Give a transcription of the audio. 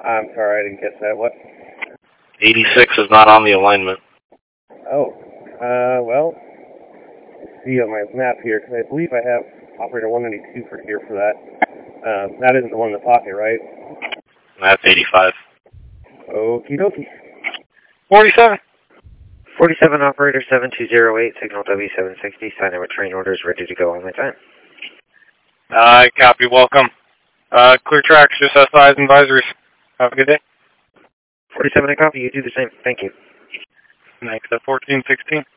I'm sorry, I didn't catch that. What? 86 is not on the alignment. Oh, well, let's see on my map here, because I believe I have operator 192 for here for that. That isn't the one in the pocket, right? That's 85. Okie dokie. 47. 47, operator 7208, signal W760, sign in with train orders, ready to go on my time. Copy, welcome. Clear tracks, just SIs and advisories. Have a good day. 47, I copy, you do the same. Thank you. Next, 1416.